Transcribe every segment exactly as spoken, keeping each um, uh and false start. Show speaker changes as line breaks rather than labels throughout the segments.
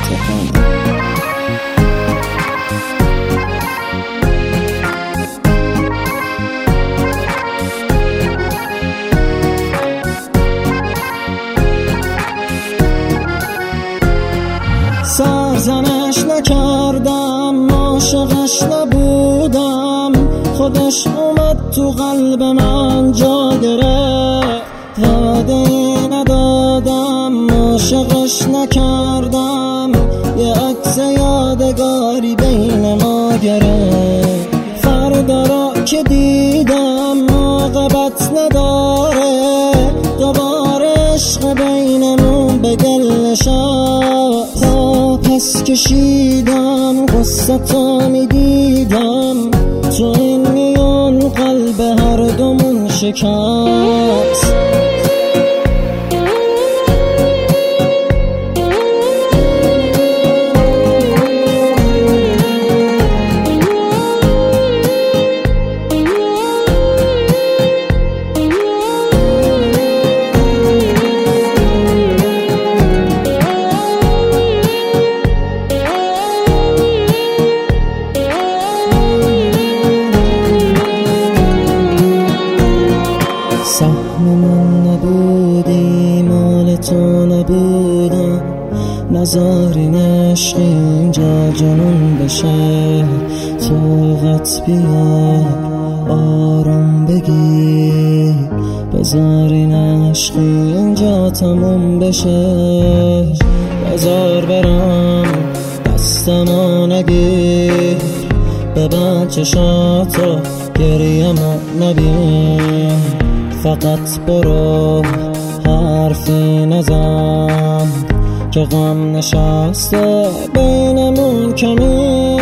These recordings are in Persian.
سرزنش نکردم، عاشقش نبودم، خودش اومد تو قلب من جا گرفت. وعده ندادم، عاشقش نکردم، یه عکس یادگاری بین ما گرفت. فردا را که دیدم عاقبت نداره، دوباره عشق بینمون به گل نشست. تا پس کشیدم قصه تا میدیدم، تو این میون قلب هر دومون شکست. سهم من نبودی، مال تو نبودم، نذارین عشق اینجا جنون بشه. طاقت بیار آرام بگیر، بذارین عشق اینجا تموم بشه. بذار برم دستمو نگیر، ببند چشاتو گریه‌مو نبین. فقط برو حرفی نزن که غم نشسته بینمون کمی.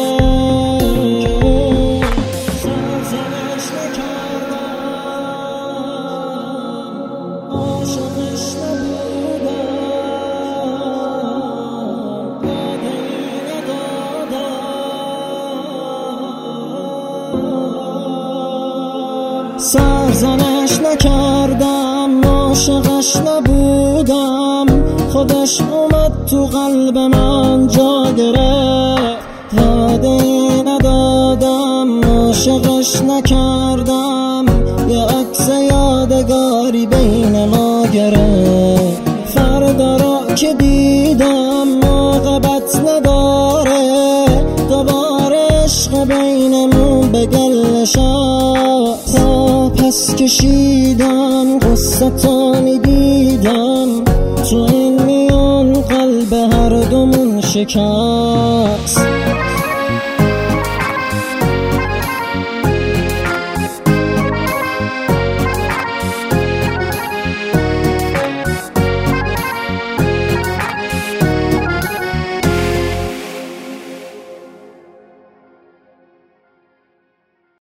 سرزنش نکردم، عاشقش نبودم، وعده ندادم. سرزنش نکردم، عاشقش نبودم، خودش اومد تو قلب من جا گرفت. وعده ندادم، عاشقش نکردم، یه عکس یادگاری بین ما گرفت. فردا را که دیدم عاقبت نداره، دوباره عشق بینمون به گل نشست. تا پس کشیدم قصه تا میدیدم، تو این میون قلب هر دومون شکست.